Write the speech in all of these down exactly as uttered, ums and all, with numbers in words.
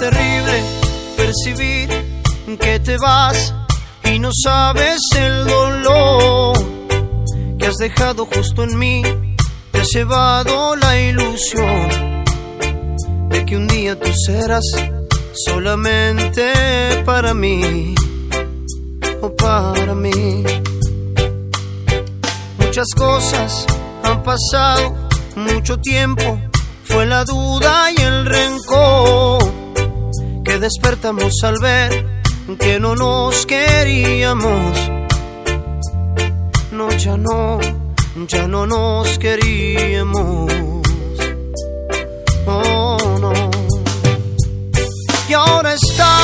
terrible percibir que te vas y no sabes el dolor que has dejado justo en mí. Te has llevado la ilusión de que un día tú serás solamente para mí, o para mí. Muchas cosas han pasado, mucho tiempo, fue la duda y el rencor que despertamos al ver que no nos queríamos. No, ya no, ya no nos queríamos. Oh, no. Y ahora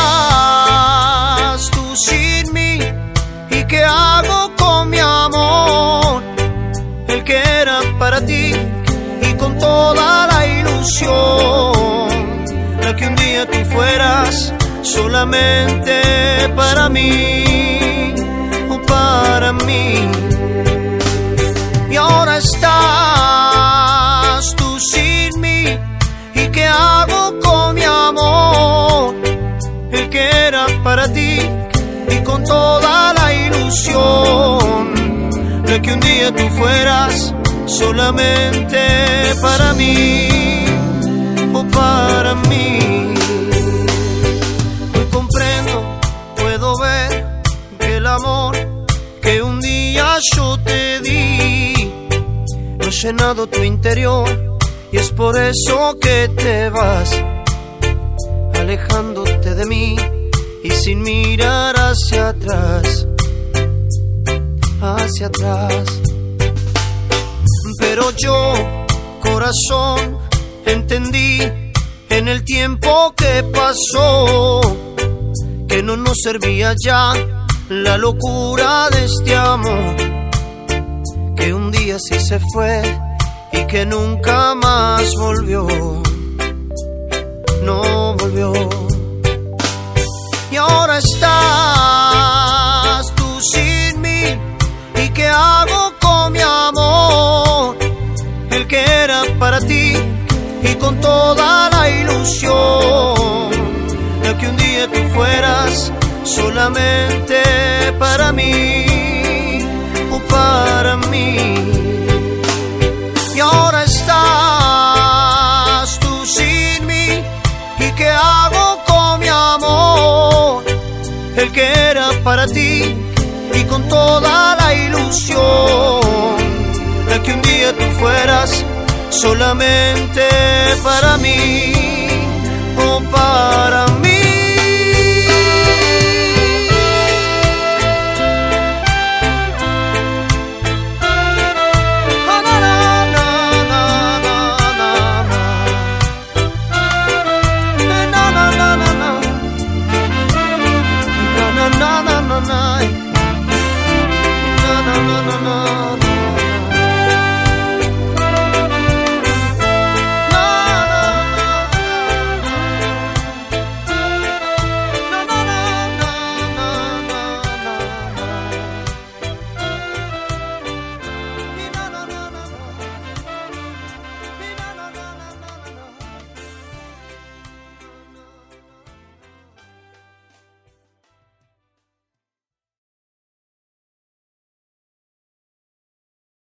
estás tú sin mí. ¿Y qué hago con mi amor? El que era para ti y con toda la ilusión, la que un día tú fueras solamente para mí, o para mí. Y ahora estás tú sin mí. ¿Y qué hago con mi amor? El que era para ti y con toda la ilusión, la que un día tú fueras solamente para mí, o para mí. Hoy comprendo, puedo ver que el amor que un día yo te di no ha llenado tu interior, y es por eso que te vas alejándote de mí y sin mirar hacia atrás, hacia atrás. Pero yo, corazón, entendí en el tiempo que pasó que no nos servía ya la locura de este amor, que un día sí se fue y que nunca más volvió, no volvió. Y ahora estás tú sin mí. ¿Y qué hago con mi amor? El que era para ti y con toda la ilusión, la que un día tú fueras solamente para mí, o para mí. Y ahora estás tú sin mí. ¿Y qué hago con mi amor? El que era para ti y con toda la ilusión, la que un día tú fueras solamente para mí, o para